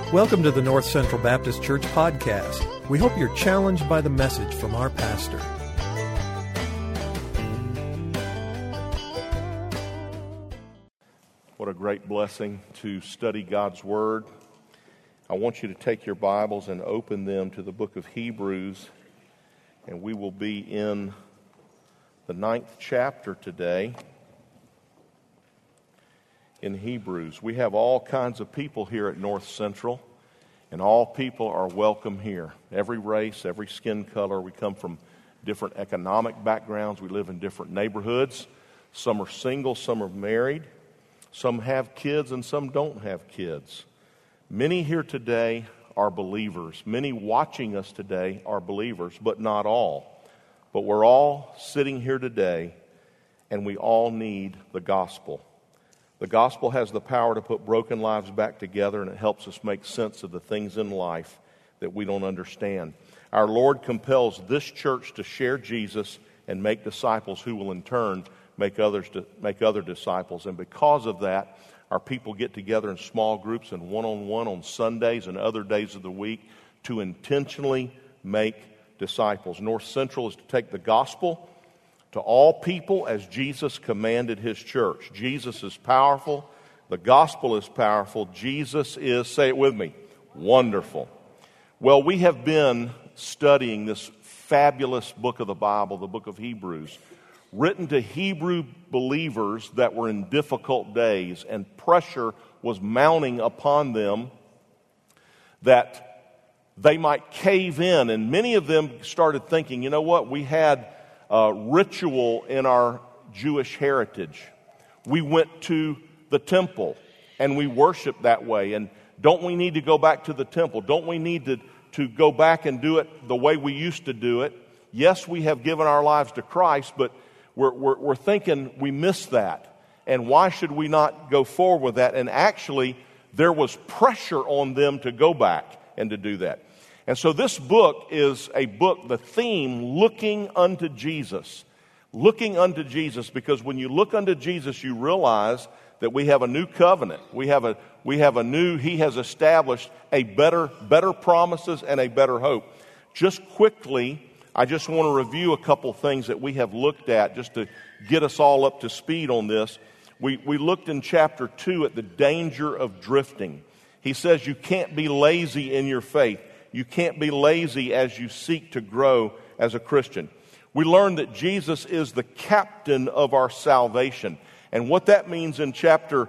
Welcome to the North Central Baptist Church podcast. We hope you're challenged by the message from our pastor. What a great blessing to study God's Word. I want you to take your Bibles and open them to the book of Hebrews, and we will be in the 9th chapter today in Hebrews. We have all kinds of people here at North Central, and all people are welcome here. Every race, every skin color. We come from different economic backgrounds. We live in different neighborhoods. Some are single, some are married. Some have kids and some don't have kids. Many here today are believers. Many watching us today are believers, but not all. But we're all sitting here today, and we all need the gospel. The gospel has the power to put broken lives back together, and it helps us make sense of the things in life that we don't understand. Our Lord compels this church to share Jesus and make disciples who will in turn make other disciples. And because of that, our people get together in small groups and one-on-one on Sundays and other days of the week to intentionally make disciples. North Central is to take the gospel to all people as Jesus commanded his church. Jesus is powerful. The gospel is powerful. Jesus is, say it with me, wonderful. Well, we have been studying this fabulous book of the Bible, the book of Hebrews, written to Hebrew believers that were in difficult days, and pressure was mounting upon them that they might cave in. And many of them started thinking, you know what, we had ritual in our Jewish heritage. We went to the temple and we worshiped that way. And don't we need to go back to the temple? Don't we need to go back and do it the way we used to do it? Yes, we have given our lives to Christ, but we're thinking we missed that. And why should we not go forward with that? And actually, there was pressure on them to go back and to do that. And so this book is a book, the theme, looking unto Jesus. Looking unto Jesus, because when you look unto Jesus, you realize that we have a new covenant. We have a new, he has established a better promises and a better hope. Just quickly, I just want to review a couple things that we have looked at just to get us all up to speed on this. We looked in chapter 2 at the danger of drifting. He says you can't be lazy in your faith. You can't be lazy as you seek to grow as a Christian. We learned that Jesus is the captain of our salvation. And what that means in chapter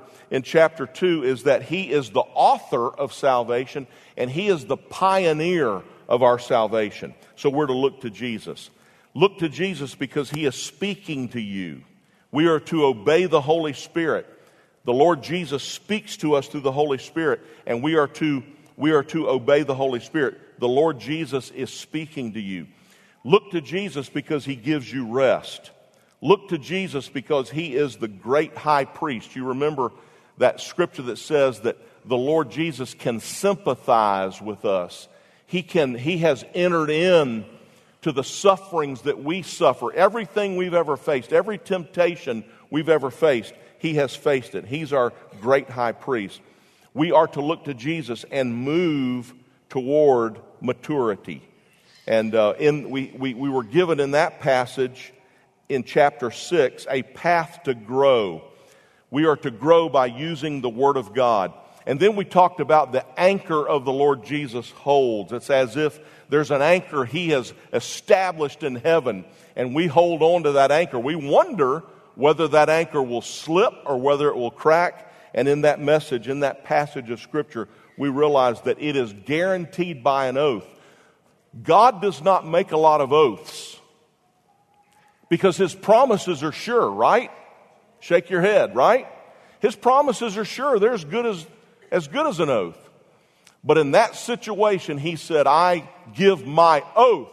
2 is that he is the author of salvation and he is the pioneer of our salvation. So we're to look to Jesus. Look to Jesus because he is speaking to you. We are to obey the Holy Spirit. The Lord Jesus speaks to us through the Holy Spirit, and we are to obey the Holy Spirit. The Lord Jesus is speaking to you. Look to Jesus because he gives you rest. Look to Jesus because he is the great high priest. You remember that scripture that says that the Lord Jesus can sympathize with us. He has entered in to the sufferings that we suffer. Everything we've ever faced, every temptation we've ever faced, he has faced it. He's our great high priest. We are to look to Jesus and move toward maturity. And we were given in that passage in chapter 6 a path to grow. We are to grow by using the Word of God. And then we talked about the anchor of the Lord Jesus holds. It's as if there's an anchor he has established in heaven, and we hold on to that anchor. We wonder whether that anchor will slip or whether it will crack. And in that message, in that passage of Scripture, we realize that it is guaranteed by an oath. God does not make a lot of oaths because his promises are sure, right? Shake your head, right? His promises are sure. They're as good as an oath. But in that situation, he said, I give my oath.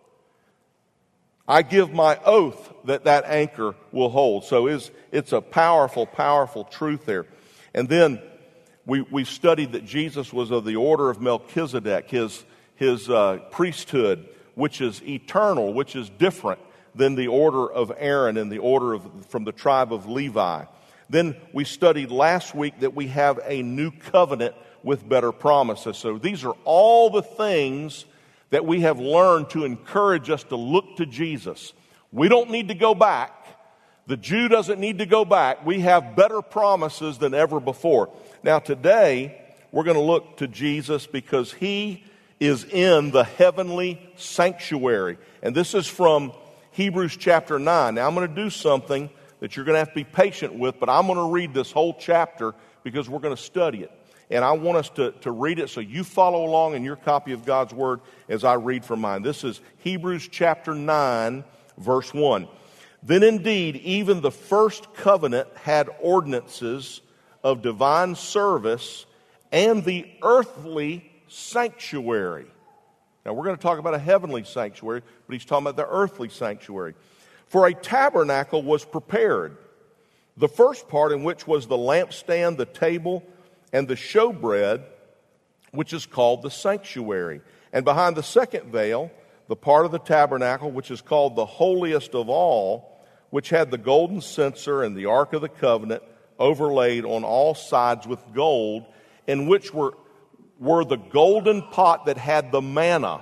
I give my oath that anchor will hold. So it's a powerful, powerful truth there. And then we studied that Jesus was of the order of Melchizedek, his priesthood, which is eternal, which is different than the order of Aaron and the order from the tribe of Levi. Then we studied last week that we have a new covenant with better promises. So these are all the things that we have learned to encourage us to look to Jesus. We don't need to go back. The Jew doesn't need to go back. We have better promises than ever before. Now today, we're going to look to Jesus because he is in the heavenly sanctuary. And this is from Hebrews chapter 9. Now I'm going to do something that you're going to have to be patient with, but I'm going to read this whole chapter because we're going to study it. And I want us to read it so you follow along in your copy of God's Word as I read from mine. This is Hebrews chapter 9, verse 1. Then indeed, even the first covenant had ordinances of divine service and the earthly sanctuary. Now we're going to talk about a heavenly sanctuary, but he's talking about the earthly sanctuary. For a tabernacle was prepared, the first part in which was the lampstand, the table, and the showbread, which is called the sanctuary. And behind the second veil, the part of the tabernacle, which is called the holiest of all, which had the golden censer and the ark of the covenant overlaid on all sides with gold, in which were the golden pot that had the manna,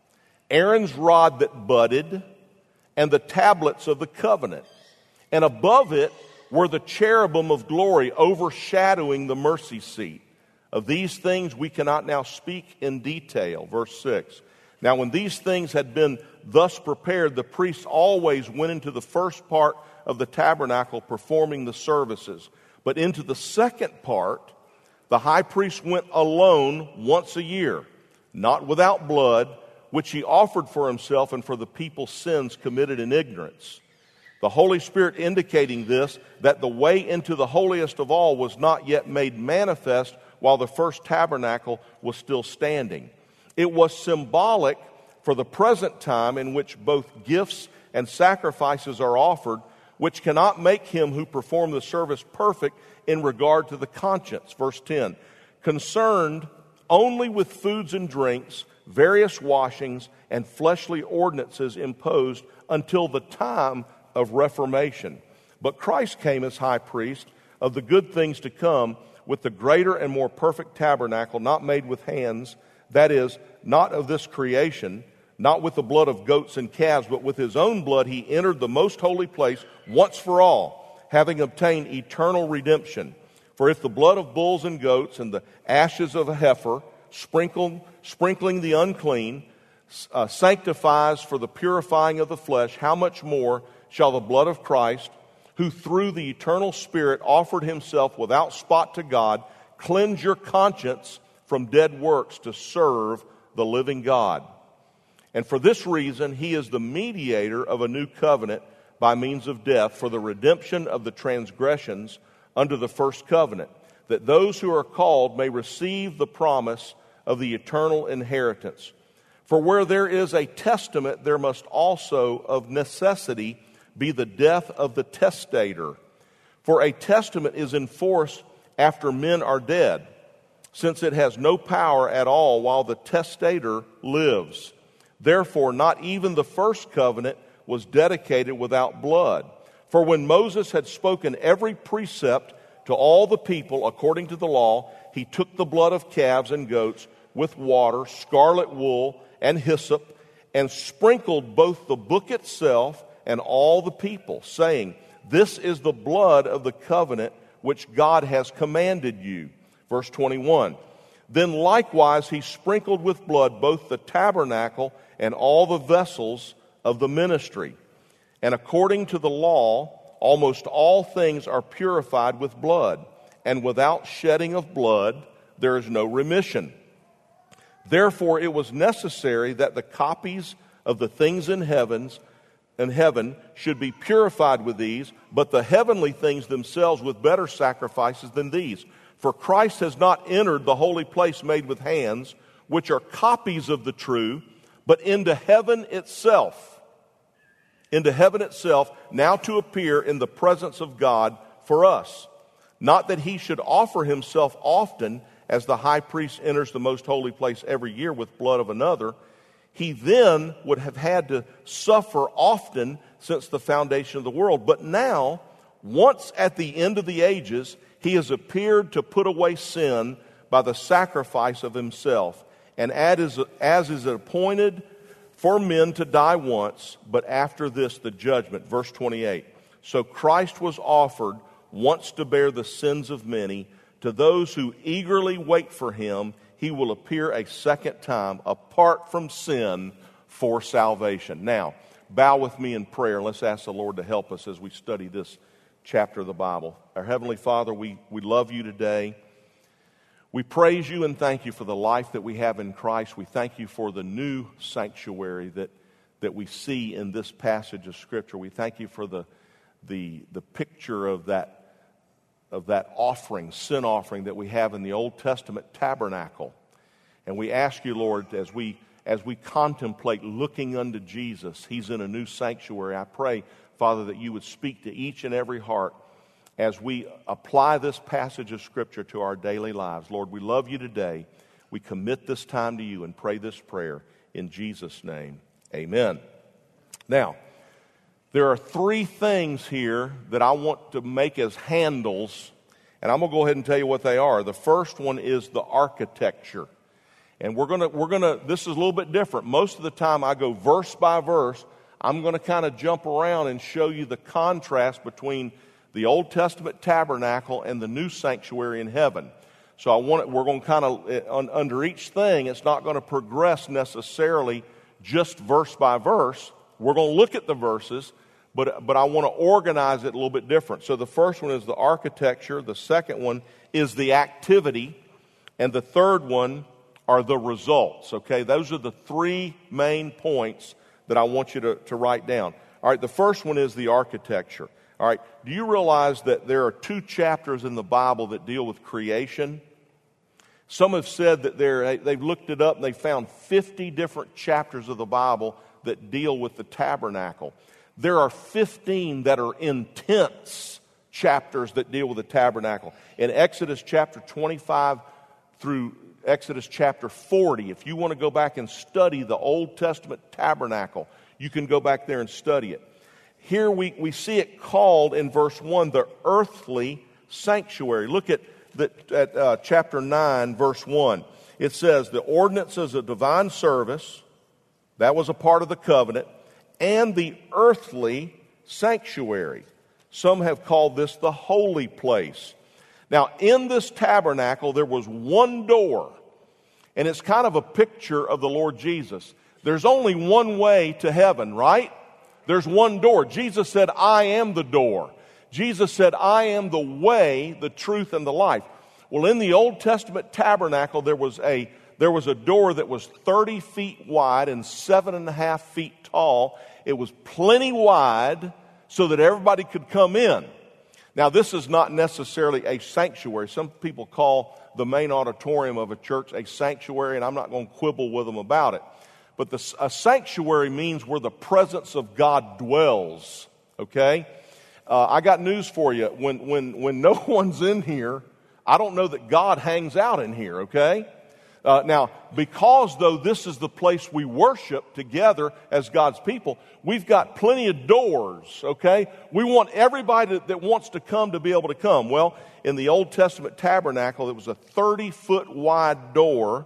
Aaron's rod that budded, and the tablets of the covenant. And above it were the cherubim of glory overshadowing the mercy seat. Of these things we cannot now speak in detail. Verse 6. Now when these things had been thus prepared, the priests always went into the first part of the tabernacle performing the services. But into the second part, the high priest went alone once a year, not without blood, which he offered for himself and for the people's sins committed in ignorance. The Holy Spirit indicating this, that the way into the holiest of all was not yet made manifest while the first tabernacle was still standing. It was symbolic for the present time in which both gifts and sacrifices are offered, which cannot make him who performed the service perfect in regard to the conscience. Verse 10, concerned only with foods and drinks, various washings, and fleshly ordinances imposed until the time of Reformation. But Christ came as high priest of the good things to come with the greater and more perfect tabernacle, not made with hands, that is, not of this creation, not with the blood of goats and calves, but with his own blood he entered the most holy place once for all, having obtained eternal redemption. For if the blood of bulls and goats and the ashes of a heifer, sprinkling the unclean, sanctifies for the purifying of the flesh, how much more shall the blood of Christ, who through the eternal Spirit offered himself without spot to God, cleanse your conscience from dead works to serve the living God. And for this reason, he is the mediator of a new covenant by means of death for the redemption of the transgressions under the first covenant, that those who are called may receive the promise of the eternal inheritance. For where there is a testament, there must also of necessity be the death of the testator. For a testament is in force after men are dead, since it has no power at all while the testator lives. Therefore, not even the first covenant was dedicated without blood. For when Moses had spoken every precept to all the people according to the law, he took the blood of calves and goats with water, scarlet wool, and hyssop, and sprinkled both the book itself and all the people, saying, this is the blood of the covenant which God has commanded you. Verse 21, then likewise he sprinkled with blood both the tabernacle and all the vessels of the ministry. And according to the law, almost all things are purified with blood, and without shedding of blood there is no remission. Therefore it was necessary that the copies of the things in heaven should be purified with these, but the heavenly things themselves with better sacrifices than these. For Christ has not entered the holy place made with hands, which are copies of the true, but into heaven itself, now to appear in the presence of God for us. Not that he should offer himself often, as the high priest enters the most holy place every year with blood of another. He then would have had to suffer often since the foundation of the world. But now, once at the end of the ages, he has appeared to put away sin by the sacrifice of himself, and as is appointed for men to die once, but after this the judgment. Verse 28. So Christ was offered once to bear the sins of many. To those who eagerly wait for him, he will appear a second time apart from sin for salvation. Now, bow with me in prayer. Let's ask the Lord to help us as we study this chapter of the Bible. Our Heavenly Father, we love you today. We praise you and thank you for the life that we have in Christ. We thank you for the new sanctuary that we see in this passage of Scripture. We thank you for the picture of that offering, sin offering that we have in the Old Testament tabernacle. And we ask you, Lord, as we contemplate looking unto Jesus, he's in a new sanctuary. I pray, Father, that you would speak to each and every heart as we apply this passage of Scripture to our daily lives. Lord, we love you today. We commit this time to you and pray this prayer in Jesus' name. Amen. Now, there are three things here that I want to make as handles, and I'm going to go ahead and tell you what they are. The first one is the architecture. And we're gonna. This is a little bit different. Most of the time I go verse by verse. I'm going to kind of jump around and show you the contrast between the Old Testament tabernacle and the new sanctuary in heaven. So we're going to kind of, under each thing, it's not going to progress necessarily just verse by verse. We're going to look at the verses, but I want to organize it a little bit different. So the first one is the architecture, the second one is the activity, and the third one are the results, okay? Those are the three main points that I want you to write down. All right, the first one is the architecture. All right, do you realize that there are 2 chapters in the Bible that deal with creation? Some have said that they've looked it up and they found 50 different chapters of the Bible that deal with the tabernacle. There are 15 that are intense chapters that deal with the tabernacle. In Exodus chapter 25 through Exodus chapter 40, if you want to go back and study the Old Testament tabernacle, you can go back there and study it. Here we see it called in verse 1 the earthly sanctuary. Look at chapter 9, verse 1. It says, the ordinances of divine service, that was a part of the covenant, and the earthly sanctuary. Some have called this the holy place. Now, in this tabernacle, there was one door, and it's kind of a picture of the Lord Jesus. There's only one way to heaven, right? There's one door. Jesus said, I am the door. Jesus said, I am the way, the truth, and the life. Well, in the Old Testament tabernacle, there was a door that was 30 feet wide and 7.5 feet tall. It was plenty wide so that everybody could come in. Now, this is not necessarily a sanctuary. Some people call the main auditorium of a church a sanctuary, and I'm not going to quibble with them about it. But a sanctuary means where the presence of God dwells, okay? I got news for you. When no one's in here, I don't know that God hangs out in here, okay? Now, because though this is the place we worship together as God's people, we've got plenty of doors, okay? We want everybody that wants to come to be able to come. Well, in the Old Testament tabernacle, it was a 30-foot wide door,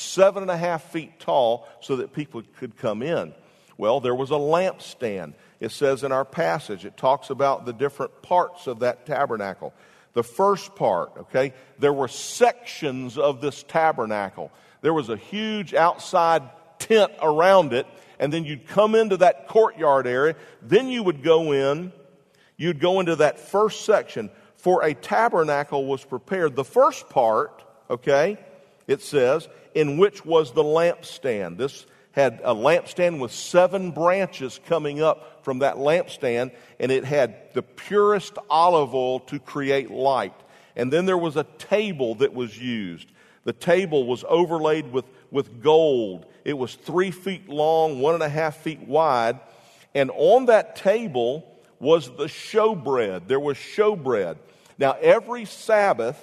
7.5 feet tall, so that people could come in. Well, there was a lampstand. It says in our passage, it talks about the different parts of that tabernacle. The first part, okay, there were sections of this tabernacle. There was a huge outside tent around it, and then you'd come into that courtyard area. Then you would go in, you'd go into that first section. For a tabernacle was prepared. The first part, okay, it says, in which was the lampstand. This had a lampstand with 7 branches coming up from that lampstand, and it had the purest olive oil to create light. And then there was a table that was used. The table was overlaid with gold. It was 3 feet long, 1.5 feet wide. And on that table was the showbread. There was showbread. Now, every Sabbath,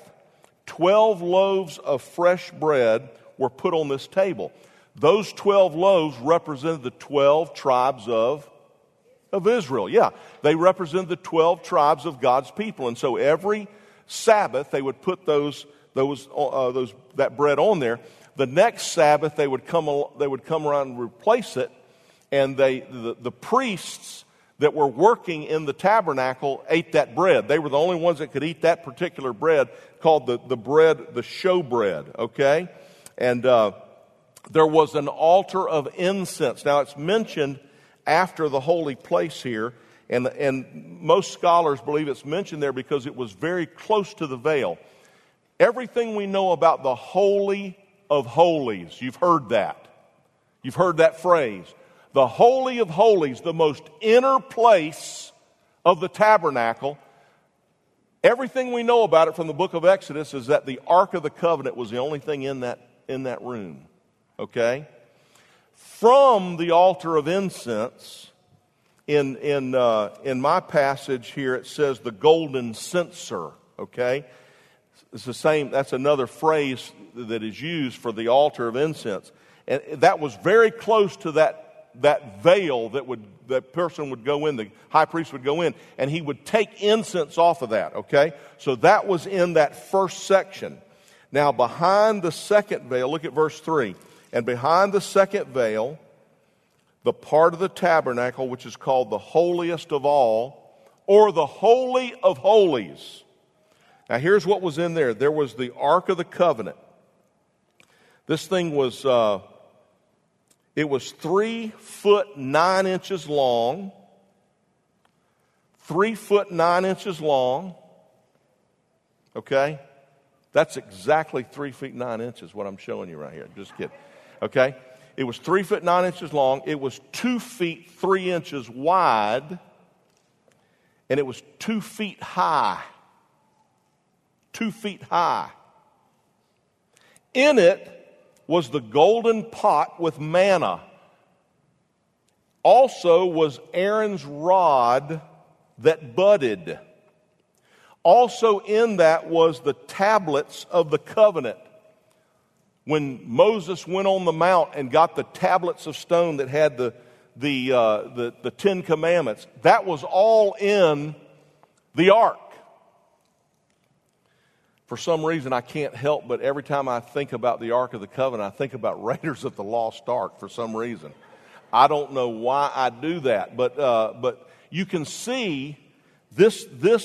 12 loaves of fresh bread were put on this table. Those 12 loaves represented the 12 tribes of Israel. Yeah, they represented the 12 tribes of God's people. And so every Sabbath, they would put those that bread on there. The next Sabbath they would come around and replace it, and the priests that were working in the tabernacle ate that bread. They were the only ones that could eat that particular bread, called the bread, the showbread, okay? And there was an altar of incense. Now, it's mentioned after the holy place here, and most scholars believe it's mentioned there because it was very close to the veil. Everything we know about the Holy of Holies, you've heard that. You've heard that phrase. The Holy of Holies, the most inner place of the tabernacle. Everything we know about it from the book of Exodus is that the Ark of the Covenant was the only thing in that room. Okay? From the altar of incense, in my passage here, it says the golden censer. Okay? It's the same. That's another phrase that is used for the altar of incense, and that was very close to that veil that person would go in, the high priest would go in, and he would take incense off of that, okay? So that was in that first section. Now, behind the second veil, look at verse 3. And behind the second veil, the part of the tabernacle which is called the holiest of all, or the Holy of Holies. Now, here's what was in there. There was the Ark of the Covenant. This thing was... It was 3 foot 9 inches long. 3 foot 9 inches long. Okay? That's exactly 3 feet 9 inches, what I'm showing you right here. Just kidding. Okay? It was 3 foot 9 inches long. It was 2 feet 3 inches wide. And it was 2 feet high. 2 feet high. In it was the golden pot with manna. Also was Aaron's rod that budded. Also in that was the tablets of the covenant. When Moses went on the mount and got the tablets of stone that had the 10 Commandments, that was all in the ark. For some reason, I can't help but every time I think about the Ark of the Covenant, I think about Raiders of the Lost Ark for some reason. I don't know why I do that, but you can see this.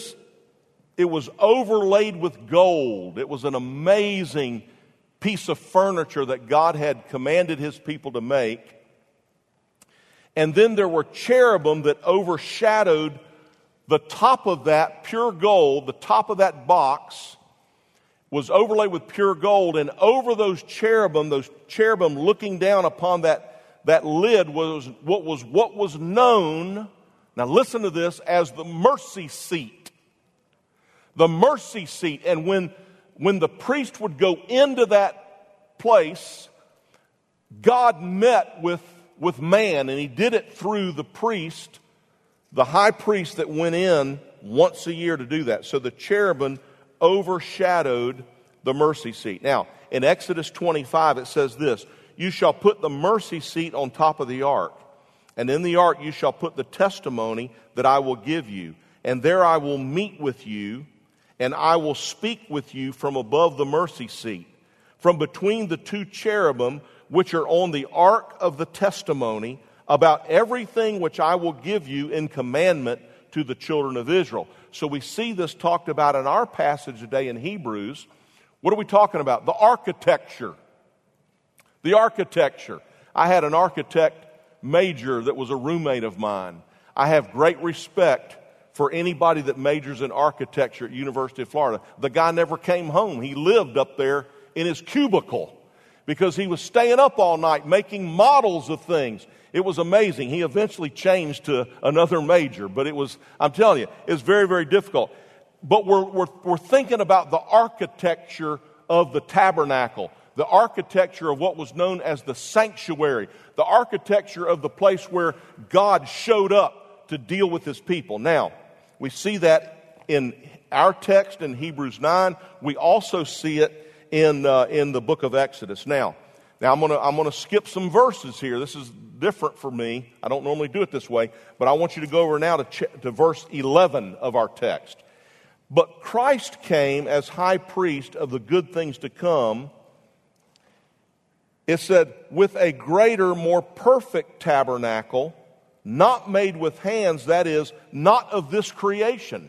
It was overlaid with gold. It was an amazing piece of furniture that God had commanded His people to make. And then there were cherubim that overshadowed the top of that pure gold, the top of that box was overlaid with pure gold, and over those cherubim looking down upon that lid was what was known, now listen to this, as the mercy seat. The mercy seat. And when the priest would go into that place, God met with man, and He did it through the priest, the high priest that went in once a year to do that. So the cherubim overshadowed the mercy seat. Now, in Exodus 25, it says this, "You shall put the mercy seat on top of the ark, and in the ark you shall put the testimony that I will give you, and there I will meet with you, and I will speak with you from above the mercy seat, from between the 2 cherubim which are on the ark of the testimony, about everything which I will give you in commandment to the children of Israel." So we see this talked about in our passage today in Hebrews. What are we talking about? The architecture. The architecture. I had an architect major that was a roommate of mine. I have great respect for anybody that majors in architecture at University of Florida. The guy never came home. He lived up there in his cubicle because he was staying up all night making models of things. It was amazing. He eventually changed to another major, but I'm telling you, it's very, very difficult. But we're thinking about the architecture of the tabernacle, the architecture of what was known as the sanctuary, the architecture of the place where God showed up to deal with His people. Now, we see that in our text in Hebrews 9. We also see it in the book of Exodus. Now I'm going to skip some verses here. This is different for me. I don't normally do it this way, but I want you to go over now to verse 11 of our text. But Christ came as high priest of the good things to come. It said, with a greater, more perfect tabernacle, not made with hands, that is, not of this creation.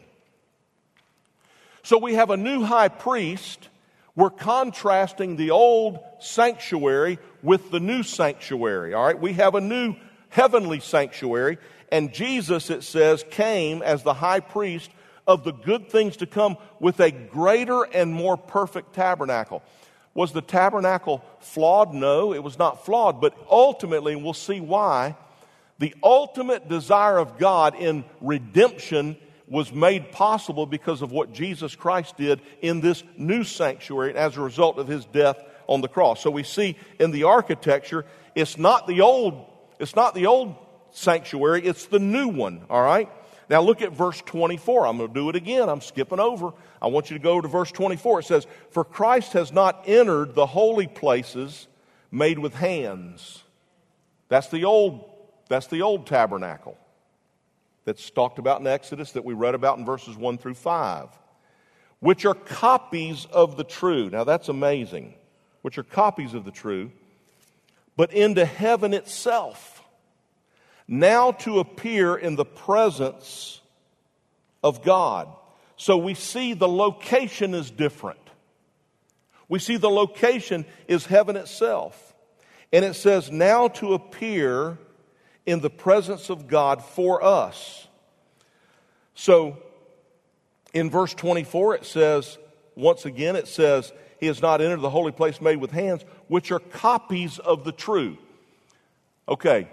So we have a new high priest. We're contrasting the old sanctuary with the new sanctuary, all right? We have a new heavenly sanctuary, and Jesus, it says, came as the high priest of the good things to come with a greater and more perfect tabernacle. Was the tabernacle flawed? No, it was not flawed, but ultimately, and we'll see why, the ultimate desire of God in redemption was made possible because of what Jesus Christ did in this new sanctuary as a result of his death on the cross. So we see in the architecture, it's not the old sanctuary, it's the new one, all right? Now look at verse 24. I'm going to do it again. I'm skipping over. I want you to go to verse 24. It says, for Christ has not entered the holy places made with hands. That's the old tabernacle that's talked about in Exodus, that we read about in verses 1 through 5, which are copies of the true. Now that's amazing. Which are copies of the true, but into heaven itself, now to appear in the presence of God. So we see the location is different. We see the location is heaven itself. And it says, now to appear in the presence of God for us. So in verse 24 it says, once again it says, he has not entered the holy place made with hands, which are copies of the true. Okay.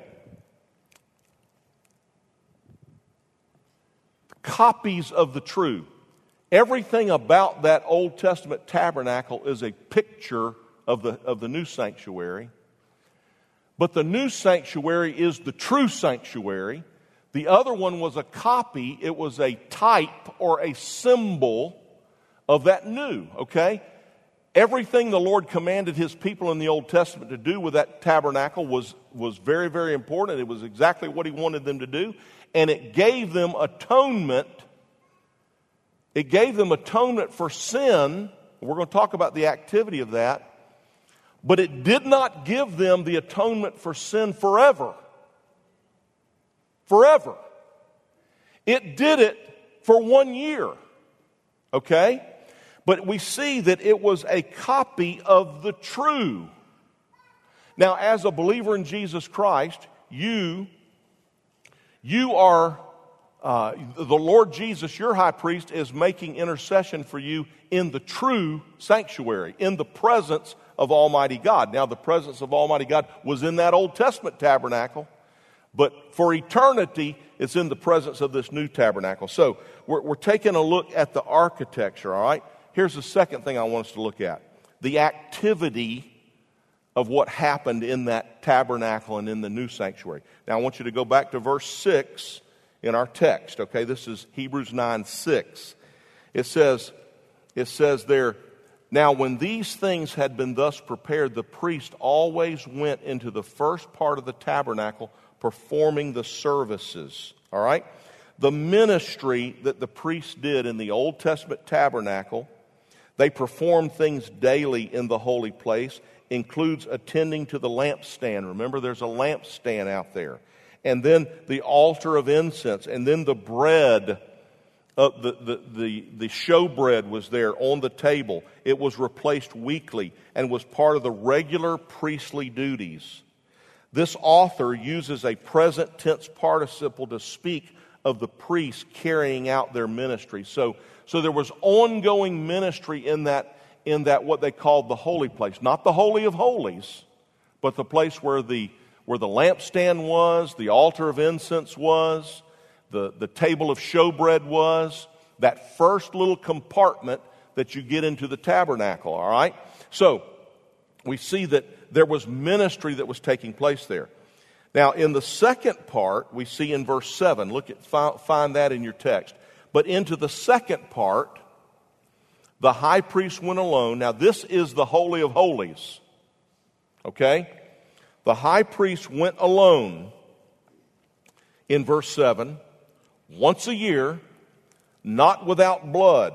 Copies of the true. Everything about that Old Testament tabernacle is a picture of the new sanctuary. But the new sanctuary is the true sanctuary. The other one was a copy. It was a type or a symbol of that new, okay? Everything the Lord commanded his people in the Old Testament to do with that tabernacle was very, very important. It was exactly what he wanted them to do. And it gave them atonement. It gave them atonement for sin. We're going to talk about the activity of that. But it did not give them the atonement for sin forever. Forever. It did it for 1 year. Okay? But we see that it was a copy of the true. Now, as a believer in Jesus Christ, you are, the Lord Jesus, your high priest, is making intercession for you in the true sanctuary, in the presence of Almighty God. Now, the presence of Almighty God was in that Old Testament tabernacle, but for eternity, it's in the presence of this new tabernacle. So, we're taking a look at the architecture, all right? Here's the second thing I want us to look at. The activity of what happened in that tabernacle and in the new sanctuary. Now, I want you to go back to verse 6 in our text, okay? This is Hebrews 9:6. It says there, now when these things had been thus prepared, the priest always went into the first part of the tabernacle, performing the services, all right? The ministry that the priest did in the Old Testament tabernacle, they performed things daily in the holy place, includes attending to the lampstand. Remember, there's a lampstand out there. And then the altar of incense, and then the bread, the showbread was there on the table. It was replaced weekly and was part of the regular priestly duties. This author uses a present tense participle to speak of the priests carrying out their ministry. So there was ongoing ministry in that what they called the holy place. Not the Holy of Holies, but the place where the lampstand was, the altar of incense was, the table of showbread was, that first little compartment that you get into the tabernacle, all right? So we see that there was ministry that was taking place there. Now, in the second part, we see in verse 7, find that in your text. But into the second part, the high priest went alone. Now, this is the Holy of Holies. Okay? The high priest went alone in verse 7, once a year, not without blood.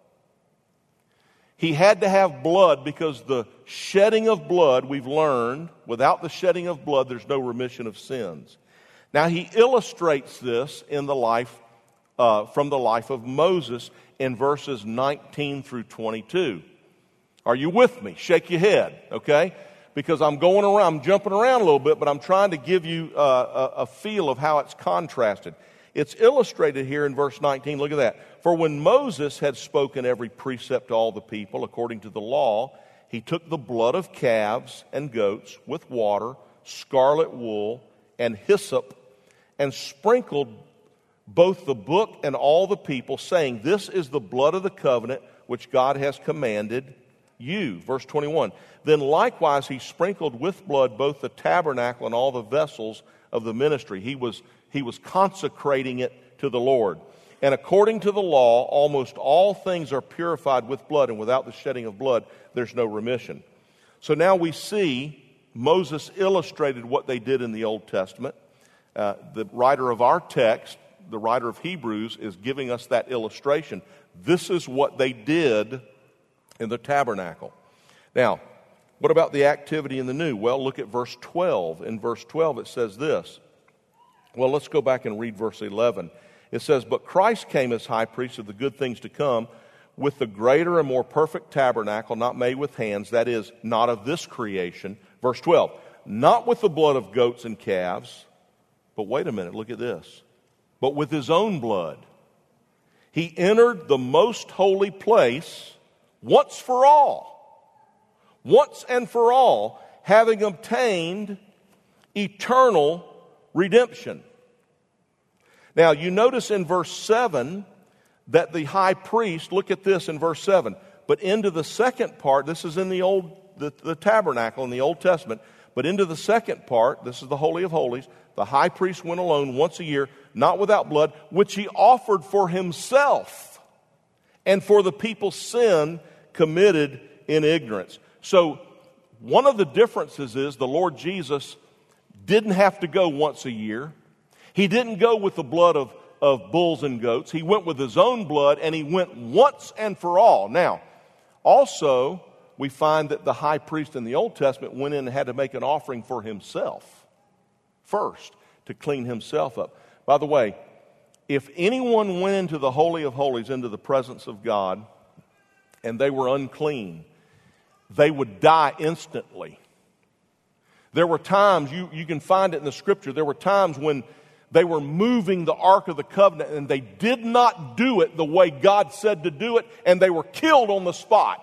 He had to have blood because the shedding of blood, we've learned, without the shedding of blood, there's no remission of sins. Now, he illustrates this in the life, from the life of Moses in verses 19 through 22. Are you with me? Shake your head, okay? Because I'm jumping around a little bit, but I'm trying to give you a feel of how it's contrasted. It's illustrated here in verse 19. Look at that. For when Moses had spoken every precept to all the people according to the law, he took the blood of calves and goats with water, scarlet wool, and hyssop, and sprinkled both the book and all the people, saying, "This is the blood of the covenant which God has commanded you." Verse 21. Then likewise he sprinkled with blood both the tabernacle and all the vessels of the ministry. He was consecrating it to the Lord. And according to the law, almost all things are purified with blood, and without the shedding of blood, there's no remission. So now we see Moses illustrated what they did in the Old Testament. The writer of our text, the writer of Hebrews, is giving us that illustration. This is what they did in the tabernacle. Now, what about the activity in the new? Well, look at verse 12. In verse 12 it says this. Well, let's go back and read verse 11. It says, "But Christ came as high priest of the good things to come, with the greater and more perfect tabernacle, not made with hands, that is, not of this creation." Verse 12, "Not with the blood of goats and calves," but wait a minute, look at this, "but with his own blood. He entered the most holy place once for all, once and for all, having obtained eternal redemption." Now, you notice in verse 7 that the high priest, look at this in verse 7, but into the second part, this is in the tabernacle in the Old Testament, but into the second part, this is the Holy of Holies, the high priest went alone once a year, not without blood, which he offered for himself and for the people's sin committed in ignorance. So one of the differences is the Lord Jesus didn't have to go once a year. He didn't go with the blood of bulls and goats. He went with his own blood, and he went once and for all. Now, also, we find that the high priest in the Old Testament went in and had to make an offering for himself first to clean himself up. By the way, if anyone went into the Holy of Holies, into the presence of God, and they were unclean, they would die instantly. There were times, you can find it in the Scripture, there were times when they were moving the Ark of the Covenant and they did not do it the way God said to do it, and they were killed on the spot.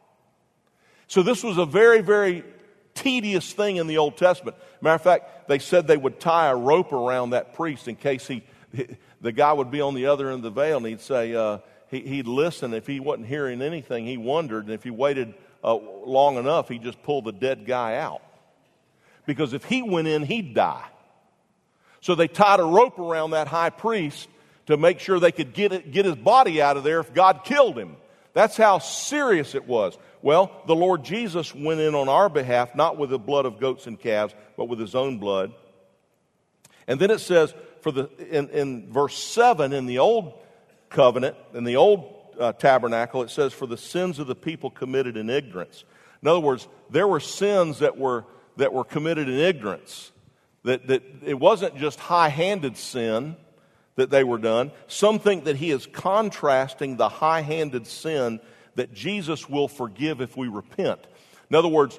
So this was a very, very tedious thing in the Old Testament. Matter of fact, they said they would tie a rope around that priest in case the guy would be on the other end of the veil, and he'd say, he'd listen. If he wasn't hearing anything, he wondered, and if he waited long enough, he'd just pull the dead guy out. Because if he went in, he'd die. So they tied a rope around that high priest to make sure they could get his body out of there if God killed him. That's how serious it was. Well, the Lord Jesus went in on our behalf, not with the blood of goats and calves, but with his own blood. And then it says, in verse 7 in the Old Covenant, in the Old Tabernacle, it says, "For the sins of the people committed in ignorance." In other words, there were sins that were committed in ignorance. That it wasn't just high-handed sin that they were done. Some think that he is contrasting the high-handed sin that Jesus will forgive if we repent. In other words,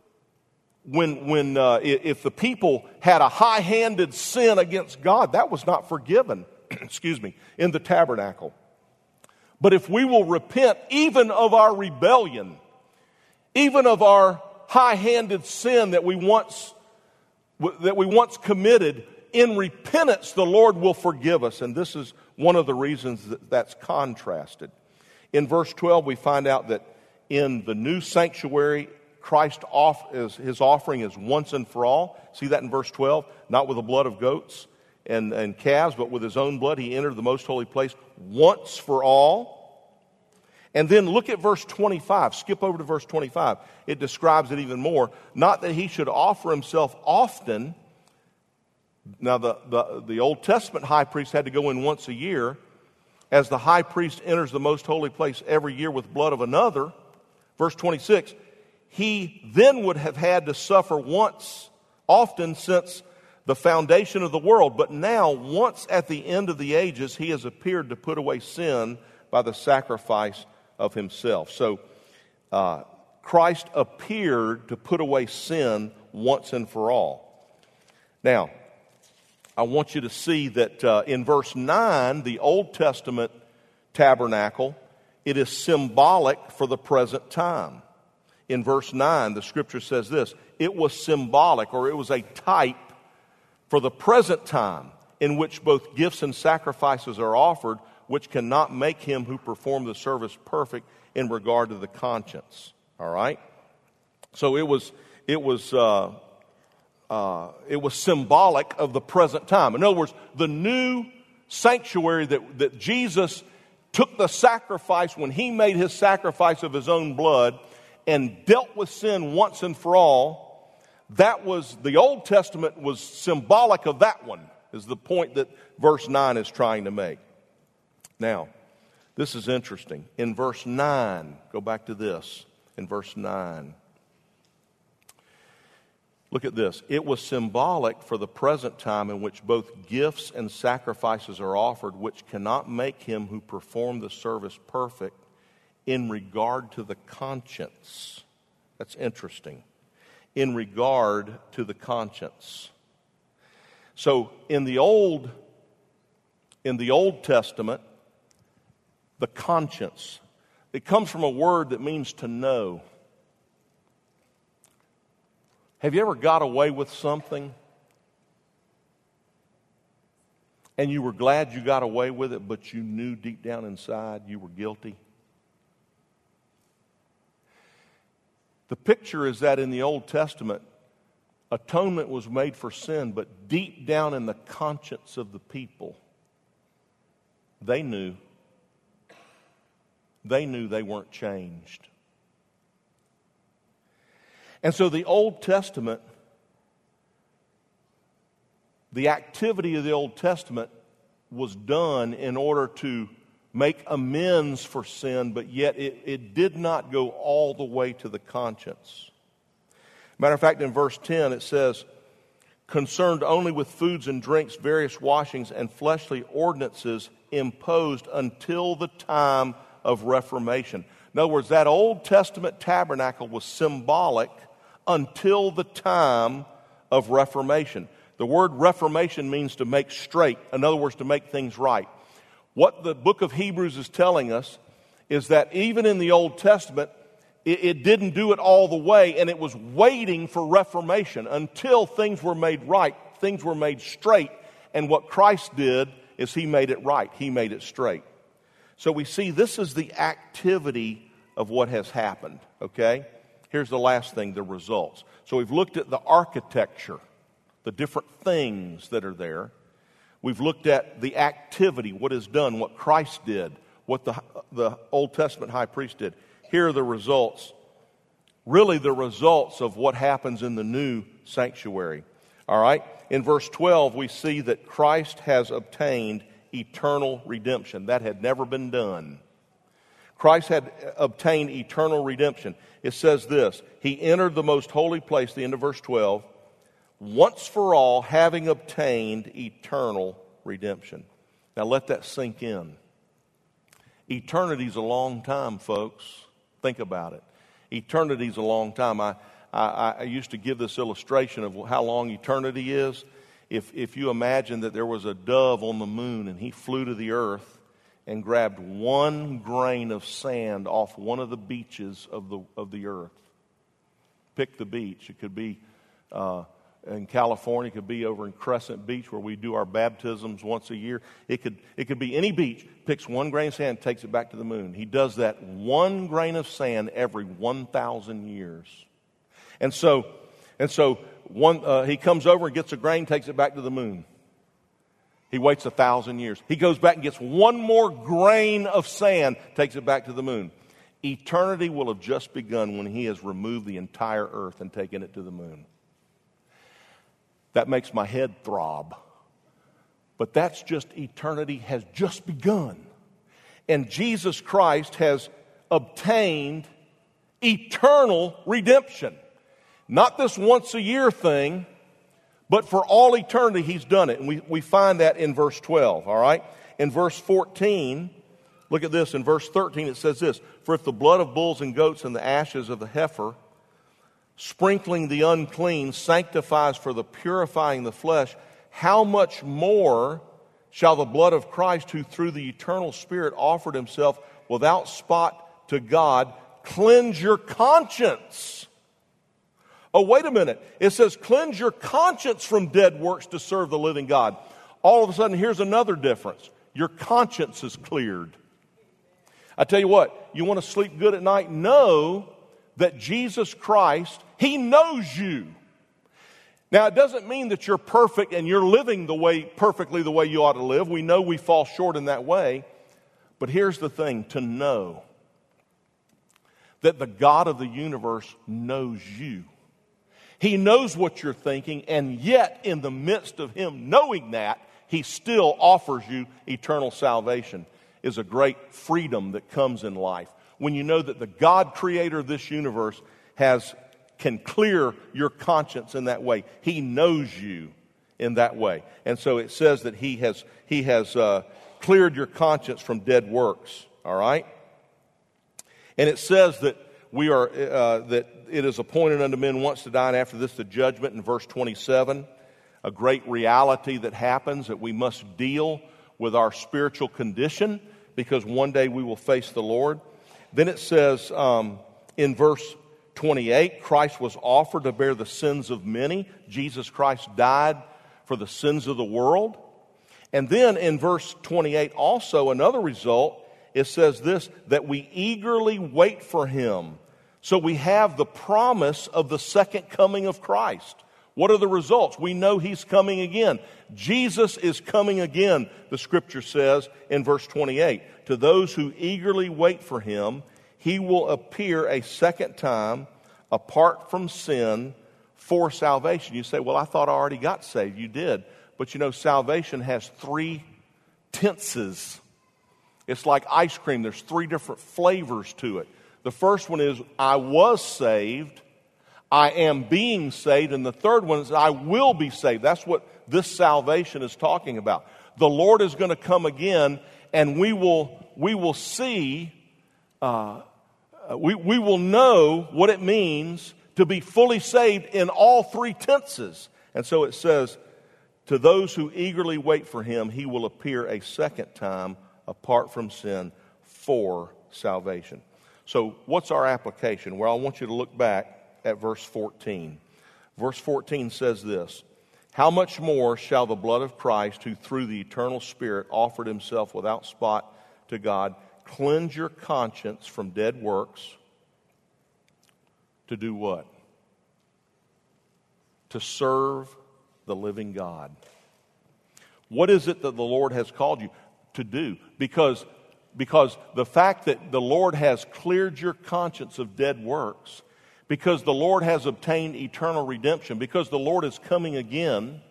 if the people had a high-handed sin against God, that was not forgiven, in the tabernacle. But if we will repent even of our rebellion, even of our high-handed sin that we once committed, in repentance the Lord will forgive us. And this is one of the reasons that's contrasted. In verse 12 we find out that in the new sanctuary, his offering is once and for all. See that in verse 12? Not with the blood of goats and calves, but with his own blood he entered the most holy place once for all. And then look at verse 25. Skip over to verse 25. It describes it even more. Not that he should offer himself often. Now, the Old Testament high priest had to go in once a year. as the high priest enters the most holy place every year with blood of another, verse 26, he then would have had to suffer once, often since the foundation of the world. But now, once at the end of the ages, he has appeared to put away sin by the sacrifice of himself. So, Christ appeared to put away sin once and for all. Now, I want you to see that in verse 9, the Old Testament tabernacle, it is symbolic for the present time. In verse 9, the scripture says this, it was symbolic, or it was a type for the present time in which both gifts and sacrifices are offered, which cannot make him who performed the service perfect in regard to the conscience. All right? So it was symbolic of the present time. In other words, the new sanctuary that Jesus took the sacrifice when he made his sacrifice of his own blood and dealt with sin once and for all, that was, the Old Testament was symbolic of that one, is the point that verse 9 is trying to make. Now, this is interesting. In verse 9, go back to this, in verse 9. Look at this. It was symbolic for the present time in which both gifts and sacrifices are offered, which cannot make him who performed the service perfect in regard to the conscience. That's interesting. In regard to the conscience. So in the Old Testament, the conscience, it comes from a word that means to know. Have you ever got away with something and you were glad you got away with it, but you knew deep down inside you were guilty? The picture is that in the Old Testament, atonement was made for sin, but deep down in the conscience of the people, they knew they weren't changed. And so the Old Testament, the activity of the Old Testament was done in order to make amends for sin, but yet it did not go all the way to the conscience. Matter of fact, in verse 10 it says, concerned only with foods and drinks, various washings, and fleshly ordinances imposed until the time of Reformation. In other words, that Old Testament tabernacle was symbolic until the time of Reformation. The word Reformation means to make straight. In other words, to make things right. What the book of Hebrews is telling us is that even in the Old Testament, it didn't do it all the way, and it was waiting for Reformation until things were made right, things were made straight. And what Christ did is he made it right, he made it straight. So we see this is the activity of what has happened, okay? Here's the last thing, the results. So we've looked at the architecture, the different things that are there. We've looked at the activity, what is done, what Christ did, what the Old Testament high priest did. Here are the results, really the results of what happens in the new sanctuary. All right? In verse 12, we see that Christ has obtained eternal redemption. That had never been done. Christ had obtained eternal redemption. It says this, he entered the most holy place, the end of verse 12, once for all, having obtained eternal redemption. Now let that sink in. Eternity's a long time, folks. Think about it. Eternity's a long time. I used to give this illustration of how long eternity is. If you imagine that there was a dove on the moon and he flew to the earth and grabbed one grain of sand off one of the beaches of the earth. Pick the beach. It could be in California, it could be over in Crescent Beach where we do our baptisms once a year. It could be any beach. Picks one grain of sand, takes it back to the moon. He does that one grain of sand every 1,000 years. And so he comes over and gets a grain, takes it back to the moon. He waits 1,000 years. He goes back and gets one more grain of sand, takes it back to the moon. Eternity will have just begun when he has removed the entire earth and taken it to the moon. That makes my head throb. But that's just eternity has just begun. and Jesus Christ has obtained eternal redemption. Not this once a year thing, but for all eternity He's done it. And we find that in verse 12, all right? In verse 14, look at this. In verse 13 it says this, "For if the blood of bulls and goats and the ashes of the heifer, sprinkling the unclean, sanctifies for the purifying the flesh, how much more shall the blood of Christ, who through the eternal Spirit offered Himself without spot to God, cleanse your conscience." Oh, wait a minute. It says, cleanse your conscience from dead works to serve the living God. All of a sudden, here's another difference. Your conscience is cleared. I tell you what, you want to sleep good at night? Know that Jesus Christ, He knows you. Now, it doesn't mean that you're perfect and you're living perfectly the way you ought to live. We know we fall short in that way. But here's the thing, to know that the God of the universe knows you. He knows what you're thinking, and yet in the midst of Him knowing that, He still offers you eternal salvation, is a great freedom that comes in life. When you know that the God creator of this universe can clear your conscience in that way. He knows you in that way. And so it says that He has cleared your conscience from dead works. All right? And it says that that it is appointed unto men once to die, and after this the judgment, in verse 27. A great reality that happens, that we must deal with our spiritual condition, because one day we will face the Lord. Then it says in verse 28, Christ was offered to bear the sins of many. Jesus Christ died for the sins of the world. And then in verse 28 also, another result, it says this, that we eagerly wait for Him. So we have the promise of the second coming of Christ. What are the results? We know He's coming again. Jesus is coming again, the Scripture says in verse 28. To those who eagerly wait for Him, He will appear a second time apart from sin for salvation. You say, well, I thought I already got saved. You did. But you know, salvation has 3 tenses. It's like ice cream. There's 3 different flavors to it. The first one is, I was saved, I am being saved, and the third one is, I will be saved. That's what this salvation is talking about. The Lord is going to come again, and we will see, we will know what it means to be fully saved in all 3 tenses. And so it says, to those who eagerly wait for Him, He will appear a second time apart from sin for salvation. So what's our application? Well, I want you to look back at verse 14. Verse 14 says this, how much more shall the blood of Christ, who through the eternal Spirit offered Himself without spot to God, cleanse your conscience from dead works, to do what? To serve the living God. What is it that the Lord has called you to do? Because the fact that the Lord has cleared your conscience of dead works, because the Lord has obtained eternal redemption, because the Lord is coming again,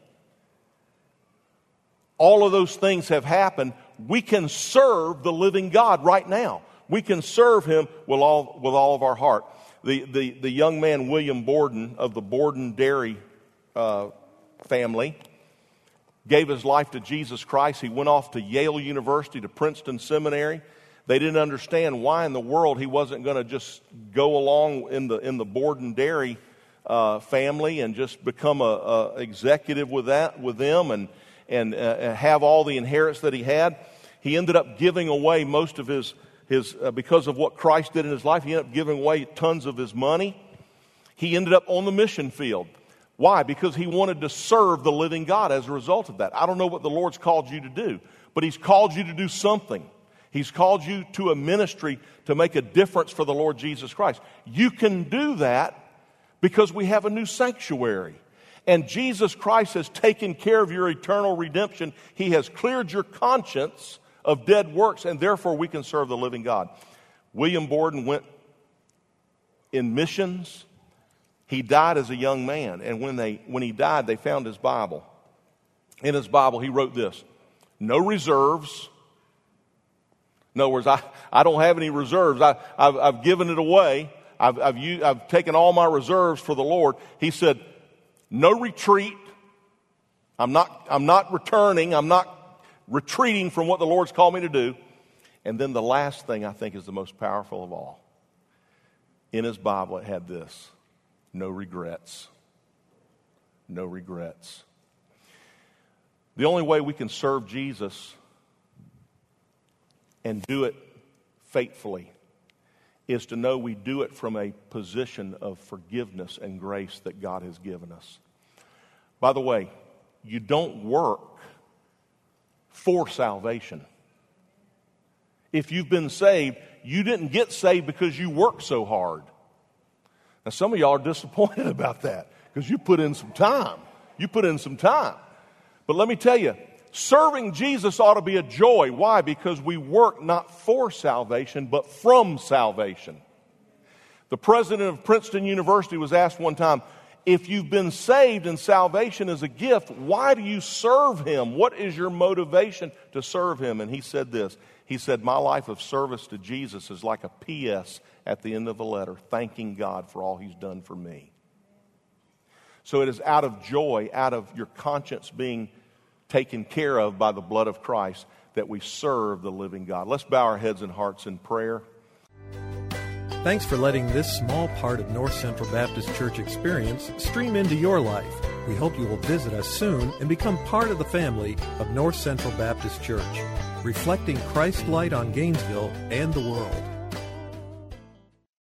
all of those things have happened. We can serve the living God right now. We can serve Him with all of our heart. The young man William Borden of the Borden Dairy family gave his life to Jesus Christ. He went off to Yale University, to Princeton Seminary. They didn't understand why in the world he wasn't going to just go along in the Borden Dairy family and just become a executive with them and have all the inheritance that he had. He ended up giving away most of his because of what Christ did in his life. He ended up giving away tons of his money. He ended up on the mission field. Why? Because he wanted to serve the living God as a result of that. I don't know what the Lord's called you to do, but He's called you to do something. He's called you to a ministry to make a difference for the Lord Jesus Christ. You can do that because we have a new sanctuary. And Jesus Christ has taken care of your eternal redemption. He has cleared your conscience of dead works, and therefore we can serve the living God. William Borden went in missions. He died as a young man, and when he died, they found his Bible. In his Bible, he wrote this: no reserves, In other words, I don't have any reserves. I've given it away. I've taken all my reserves for the Lord. He said, no retreat. I'm not returning. I'm not retreating from what the Lord's called me to do. And then the last thing I think is the most powerful of all. In his Bible, it had this: no regrets. No regrets. The only way we can serve Jesus and do it faithfully is to know we do it from a position of forgiveness and grace that God has given us. By the way, you don't work for salvation. If you've been saved, you didn't get saved because you worked so hard. Now, some of y'all are disappointed about that because you put in some time. But let me tell you, serving Jesus ought to be a joy. Why? Because we work not for salvation, but from salvation. The president of Princeton University was asked one time, if you've been saved and salvation is a gift, why do you serve him? What is your motivation to serve him? And he said this. He said, my life of service to Jesus is like a P.S. at the end of a letter, thanking God for all he's done for me. So it is out of joy, out of your conscience being taken care of by the blood of Christ, that we serve the living God. Let's bow our heads and hearts in prayer. Thanks for letting this small part of North Central Baptist Church experience stream into your life. We hope you will visit us soon and become part of the family of North Central Baptist Church, reflecting Christ's light on Gainesville and the world.